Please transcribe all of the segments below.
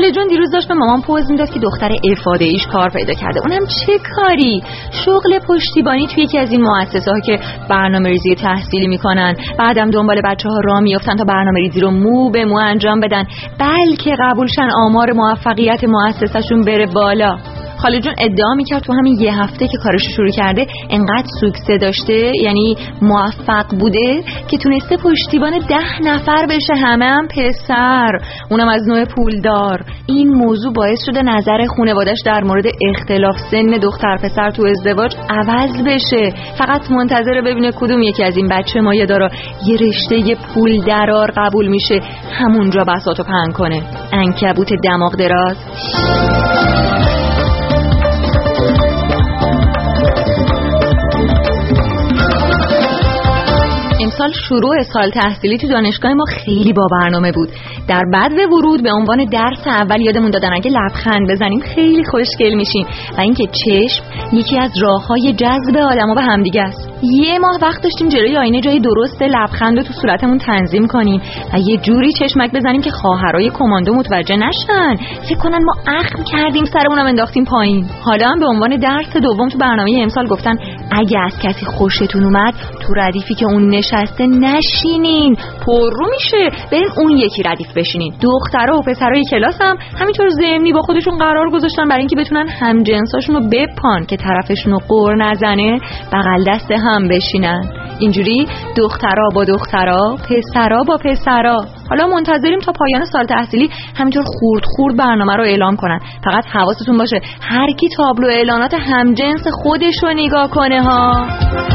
خاله جون دیروز داشت به مامان پوز میداد که دختر افاده ایش کار پیدا کرده. اونم چه کاری؟ شغل پشتیبانی توی یکی از این مؤسسه‌ها که برنامه‌ریزی تحصیلی میکنن، بعدم دنبال بچه‌ها راه میافتن تا برنامه‌ریزی رو مو به مو انجام بدن، بلکه قبولشن آمار موفقیت مؤسسه‌شون بره بالا. خاله جون ادعا میکرد تو همین یه هفته که کارش شروع کرده انقدر سوکسه داشته، یعنی موفق بوده که تونسته پشتیبان 10 نفر بشه، همه هم پسر، اونم از نوع پولدار. این موضوع باعث شده نظر خانواده‌اش در مورد اختلاف سن دختر پسر تو ازدواج عوض بشه. فقط منتظر ببینه کدوم یکی از این بچه مایه‌دارا یه رشته پول درار قبول میشه، همونجا بساطو پهن کنه. عنکبوت دماغ دراز. امسال شروع سال تحصیلی تو دانشگاه ما خیلی با برنامه بود. در بدو ورود به عنوان درس اول یادمون دادن اگه لبخند بزنیم خیلی خوشگل میشیم و اینکه چشم یکی از راههای جذب آدما به همدیگه است. یه ماه وقت داشتیم جلوی آینه جای درست لبخند رو تو صورتمون تنظیم کنیم و یه جوری چشمک بزنیم که خواهرای کماندو متوجه نشن، فکر کنن ما اخم کردیم سرمونم انداختیم پایین. حالا هم به عنوان درس دوم تو برنامه امسال گفتن اگه از کسی خوشتون اومد تو ردیفی که اون نشسته نشینین، پررو میشه، برین اون یکی ردیف بشینین. دخترها و پسرای کلاس هم همینطور ضمنی با خودشون قرار گذاشتن برای اینکه بتونن همجنساشون رو بپان که طرفشون رو قور نزنه، بغل دست هم بشینن. اینجوری دخترها با دخترها، پسرها با پسرها. حالا منتظریم تا پایان سال تحصیلی همینطور خورد برنامه رو اعلام کنن. فقط حواستون باشه هر کی تابلو اعلانات همجنس خودش رو نگاه کنه ها.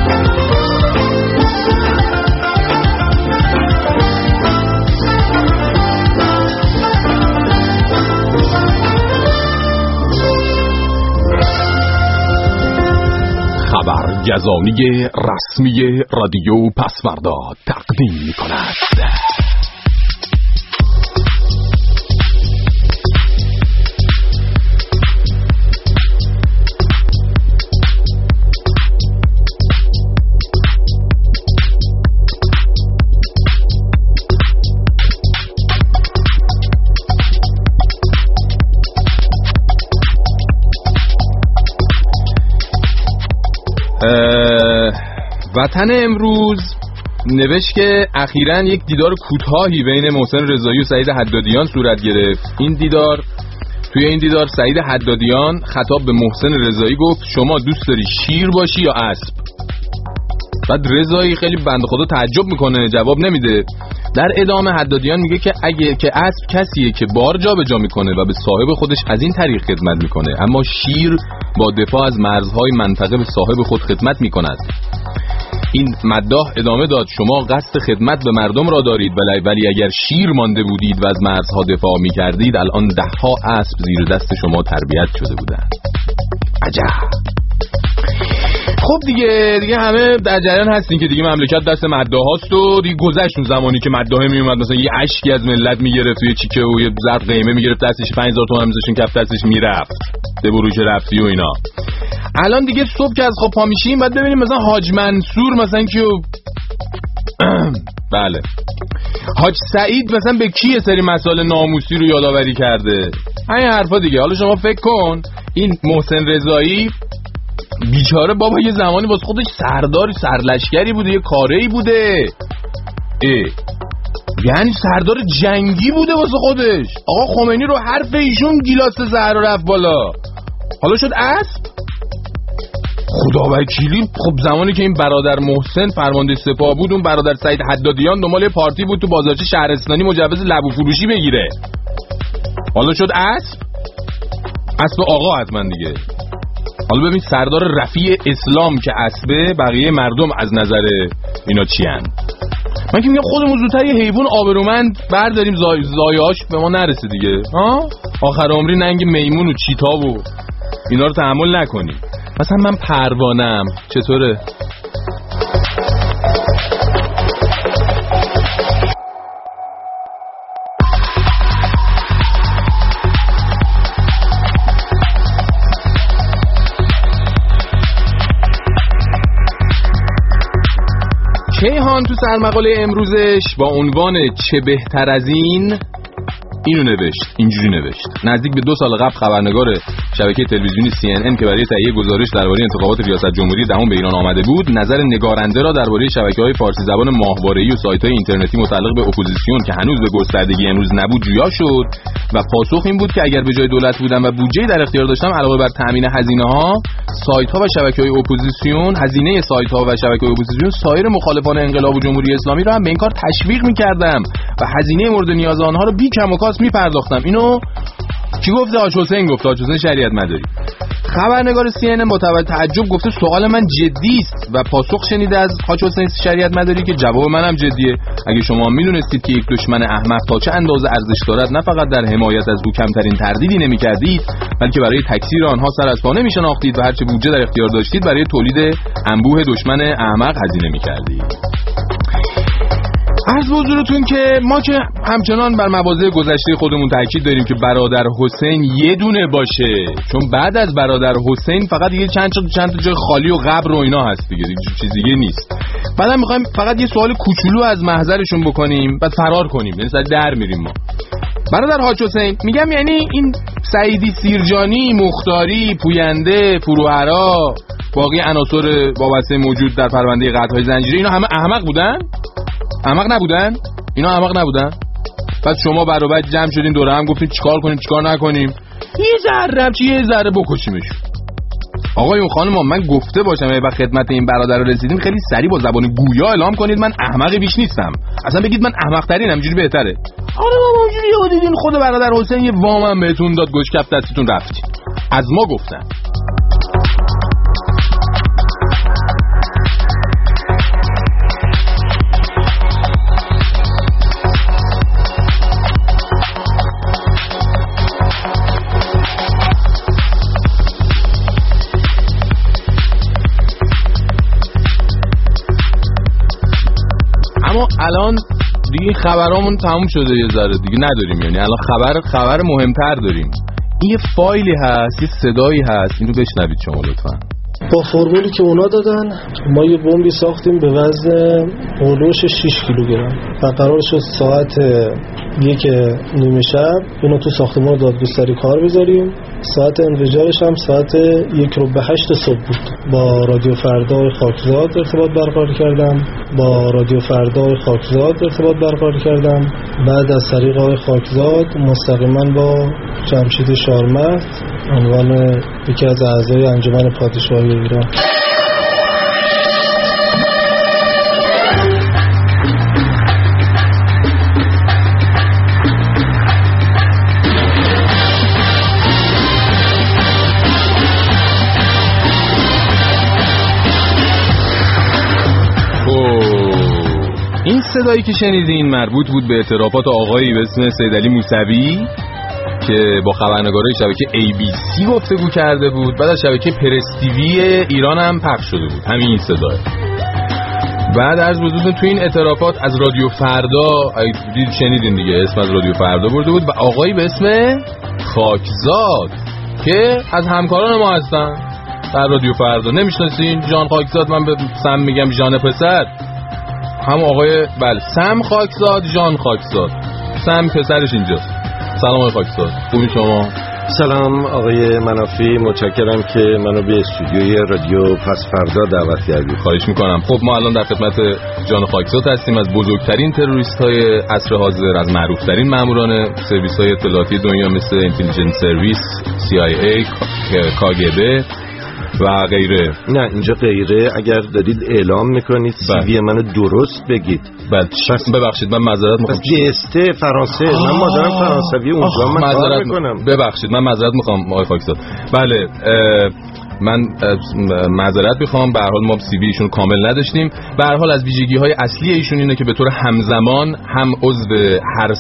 خبرگزاری رسمی رادیو پسوردا تقدیم می‌کند. وطن امروز نوشت که اخیراً یک دیدار کوتاهی بین محسن رضایی و سعید حدادیان صورت گرفت. توی این دیدار سعید حدادیان خطاب به محسن رضایی گفت شما دوست داری شیر باشی یا اسب؟ بعد رضایی خیلی بنده خدا تعجب میکنه، جواب نمیده. در ادامه حدادیان میگه که اگه که اسب کسیه که بار جابجا میکنه و به صاحب خودش از این طریق خدمت میکنه، اما شیر با دفاع از مرزهای منطقه به صاحب خود خدمت میکند. این مداح ادامه داد شما قصد خدمت به مردم را دارید ولی اگر شیر مانده بودید و از مرزها دفاع میکردید الان 10 اسب زیر دست شما تربیت شده بودند. عجب. خب دیگه همه در جریان هستین که دیگه مملکت دست مداح هاست و دیگه گذشت اون زمانی که مداح میومد مثلا یه اشکی از ملت میگرفت توی چیکه و یه ظرف قیمه میگرفت دستش 5000 تومان میذاشتن کف دستش میرفت به بروج رفتی و اینا. الان دیگه صبح که از خواب پا میشیم بعد ببینیم مثلا حاج منصور مثلا کیو بله حاج سعید مثلا به کی سری مسائل ناموسی رو یادآوری کرده. همین حرفا دیگه. حالا شما فکر کن این محسن رضایی بیچاره بابا یه زمانی واسه خودش سرلشکری بوده، یه کاره‌ای بوده، یعنی سردار جنگی بوده واسه خودش. آقا خمینی رو حرف ایشون گیلاس زهر رفت بالا، حالا شد اسب. خدا وکیلی. خب زمانی که این برادر محسن فرمانده سپاه بود اون برادر سعید حدادیان دنبال پارتی بود تو بازارچه شهرستانی مجوز لبو فروشی بگیره، حالا شد اسب آقا حتما دیگه. حالا ببین سردار رفیع اسلام که اسبه، بقیه مردم از نظر اینا چی هن؟ من که میگم خودمون زودتر یه حیوان آبرومند برداریم زایه‌هاش به ما نرسه دیگه. آخر عمری ننگ میمون و چیتا و اینا رو تحمل نکنیم. مثلا من پروانم چطوره؟ کیهان تو سرمقاله امروزش با عنوان چه بهتر از این اینو نوشت، اینجوری نوشت: نزدیک به 2 سال قبل خبرنگار شبکه تلویزیونی CNN که برای تهیه گزارش درباره انتخابات ریاست جمهوری دهم به ایران آمده بود، نظر نگارنده را درباره شبکه‌های فارسی زبان ماهواره‌ای و سایت‌های اینترنتی متعلق به اپوزیسیون که هنوز به گستردگی امروز نبود جویا شد و پاسخ این بود که اگر به جای دولت بودم و بودجه در اختیار داشتم، علاوه بر تامین هزینه‌ها، سایت‌ها و شبکه‌های اپوزیسیون، هزینه سایت‌ها و شبکه‌های اپوزیسیون، سایر مخالفان انقلاب و جمهوری اسلامی را هم به این کار تشویق می‌کردم و هزینه مورد نیاز آنها را بی کم و کاست می‌پرداختم. اینو کی گفته؟ حاج حسین گفت، حاج حسین شریعت مداری. خبرنگار CNN با تعجب گفته سوال من جدی است و پاسخ شنیده از حاج حسین شریعت مداری که جواب منم جدیه. اگه شما میدونستید که یک دشمن احمق تا چه اندازه ارزش دارد، نه فقط در حمایت از او کمترین تردیدی نمی‌کردید، بلکه برای تکثیر آنها سر از پا نمی‌شناختید و هرچه بودجه در اختیار داشتید برای تولید انبوه دشمن احمق هزینه می‌کردید. عرض به حضورتون که ما که همچنان بر مواضع گذشته خودمون تاکید داریم که برادر حسین یه دونه باشه، چون بعد از برادر حسین فقط دیگه چند تا جای خالی و قبر و اینا هست دیگه چیز دیگه نیست. بعدم میخوایم فقط یه سوال کوچولو از محضرشون بکنیم بعد فرار کنیم، یعنی سر در میریم ما. برادر حاج حسین، میگم یعنی این سعیدی سیرجانی، مختاری، پوینده، فروهرا، باقی عناصر وابسته موجود در پرونده قتل‌های زنجیره، اینا همه احمق بودن؟ احمق نبودن؟ اینا احمق نبودن؟ بعد شما برابر جمع شدین دوره هم گفتین چیکار کنیم چیکار نکنیم، یه ذره بکشیمش. آقایون خانم، من گفته باشم و خدمت این برادر رو رسیدیم خیلی سریع با زبان گویا اعلام کنید من احمقی بیش نیستم، اصلا بگید من احمق ترینم، اینجوری بهتره. آره بابا اونجوری دیدین خود برادر حسین یه وامم بهتون داد، گوش کف دستتون رفتین. از ما گفتن. الان دیگه خبرامون تموم شده، یه ذره دیگه نداریم، یعنی الان خبر مهمتر داریم. این یه فایلی هست، یه صدایی هست، اینو بشنوید شما لطفا. با فرمولی که اونا دادن ما یه بمبی ساختیم به وزن هولوش 6 کیلوگرم و قرار شد ساعت 1:30 شب اینو تو ساختمان دادگستری کار بذاریم. ساعت انفجارش هم ساعت 1:08 صبح بود. با رادیو فردا خاکزاد ارتباط برقرار کردم. بعد از طریق آقای خاکزاد مستقیما با جمشید شارمهد عنوان یکی از اعضای انجمن پادشاهی ایران این صدایی که شنیدین مربوط بود به اعترافات آقایی به اسم سید علی موسوی که با خبرنگارای شبکه ABC گفتگو کرده بود، بعد از شبکه پرس تیوی ایران هم پخش شده بود همین صدا. بعد عرض بزرگتون تو این اعترافات از رادیو فردا شنیدین دیگه، اسم از رادیو فردا برده بود و آقایی به اسم خاکزاد که از همکاران ما هستن در رادیو فردا. نمیشناسین جان خاکزاد؟ من به سم میگم جان پسر، هم آقای سم خاکزاد، جان خاکزاد، سم پسرش اینجاست. سلام آقای خاکزاد، خوبی شما؟ سلام آقای منافی، متشکرم که منو به استودیوی رادیو پس فردا دعوت کردید. خواهش میکنم. خب ما الان در خدمت جان خاکزاد هستیم، از بزرگترین تروریست‌های عصر حاضر، از معروف‌ترین ماموران سرویس‌های اطلاعاتی دنیا مثل اینتلیجنس سرویس، CIA، KGB و غیره. نه اینجا غیره، اگر دارید اعلام میکنید CV منو درست بگید. ببخشید من معذرت میخوام. DST فرانسه، من مادرم فرانسوی، اونجا من کار میکنم. ببخشید من معذرت میخوام آقای خاکزاد. بله من معذرت میخوام، به هر حال ما CV ایشون کامل نداشتیم. به هر حال از ویژگی‌های اصلی ایشون اینه که به طور همزمان هم عضو هر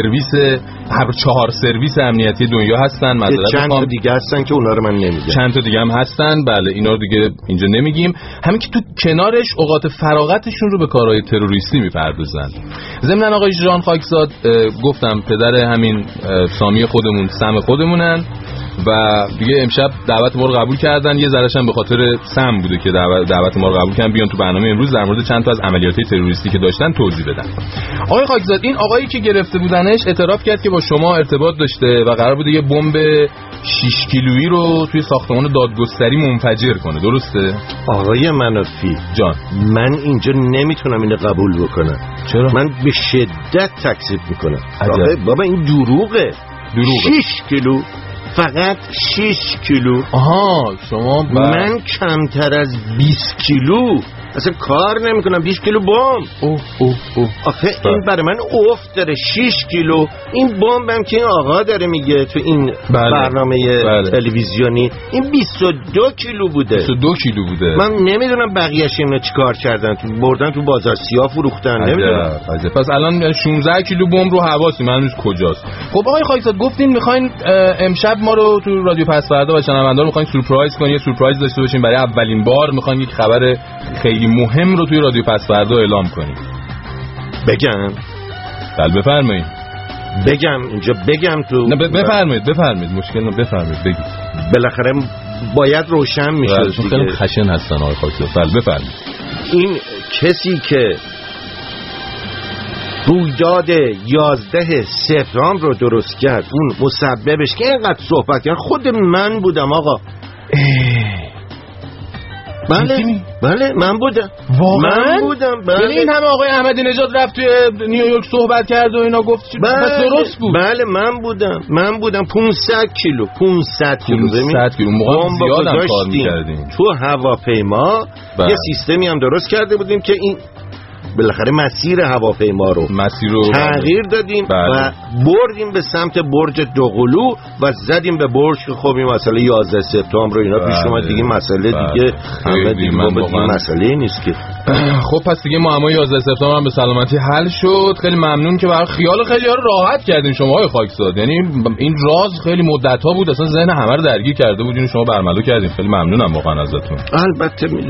4 سرویس امنیتی دنیا هستن. معذرت میخوام. چند تا دیگه هستن که اونا رو من نمیگم. چند تا دیگه هم هستن، بله اینا رو دیگه اینجا نمیگیم. همین که تو کنارش اوقات فراغتشون رو به کارهای تروریستی میپردازن. ضمن آقای جان خاکزاد گفتم پدر همین سامی خودمون، سم خودمونن و دیگه امشب دعوت ما رو قبول کردن. یه ذره‌ش هم به خاطر سم بوده که دعوت ما رو قبول کردن بیان تو برنامه امروز در مورد چند تا از عملیات تروریستی که داشتن توضیح بدن. آقای خاکزاد، این آقایی که گرفته بودنش اعتراف کرد که با شما ارتباط داشته و قرار بوده یه بمب 6 کیلویی رو توی ساختمان دادگستری منفجر کنه، درسته؟ آقای منافی جان، من اینجا نمیتونم اینو قبول بکنم. چرا؟ من به شدت تکذیب میکنم. بابا این دروغه. 6 کیلو، فقط 6 کیلو. آها، شما من کمتر از 20 کیلو اصلا کار نمیکنم. 20 کیلو بمب. آخه این برای من افت داره. 6 کیلو این بمبم که این آقا داره میگه تو این برنامه تلویزیونی، این 22 کیلو بوده. 22 کیلو بوده. من نمیدونم بقیه‌اش اینو چیکار کردن، تو بردن تو بازار سیاه فروختن. نمیدونم. پس الان 16 کیلو بمب رو حواسی من هنوز کجاست. خب آقای خاکزاد، گفتین میخواین امشب ما رو تو رادیو پس‌فردا و شنوندا رو میخواین سورپرایز کنین، یه سورپرایز داشته باشین برای اولین بار. میخواین یک خبر خیلی مهم رو توی رادیو پس‌فردا اعلام کنیم. بگم؟ بله بفرمایید. بگم اینجا بگم تو؟ نه بفرمایید مشکل نه، بفرمایید بگید. بالاخره باید روشن میشه. چون خیلی خشن هستن آقای خاکزاد. بله بفرمایید. این کسی که رویداد 11 سپتامبر رو درست کرد، اون مسببش که اینقدر صحبت کرد خود من بودم آقا. بله من بودم. واقعا؟ من بودم. بله. این همه آقای احمدی نژاد رفت توی نیویورک صحبت کرد و اینا گفت بله. درست بود. بله من بودم 500 کیلو. 500 کیلو موقع زیادم کار می‌کردیم. تو هواپیما یه سیستمی هم درست کرده بودیم که این بالاخره مسیر هواپیما رو تغییر دادیم و بردیم به سمت برج دوقلو و زدیم به برج که خب این مسئله 11 سپتامبر رو اینا پیش اومد دیگه. مسئله دیگه همه دیگه مسئله نیست که. خب پس دیگه معمای 11 سپتامبر هم به سلامتی حل شد. خیلی ممنون که برای خیال خیلی ها رو راحت کردین شما های خاکزاد. یعنی این راز خیلی مدت ها بود اصلا ذهن همه رو درگیر کرده بود، اینو شما برملا کردین. خیلی ممنونم واقعا ازتون. البته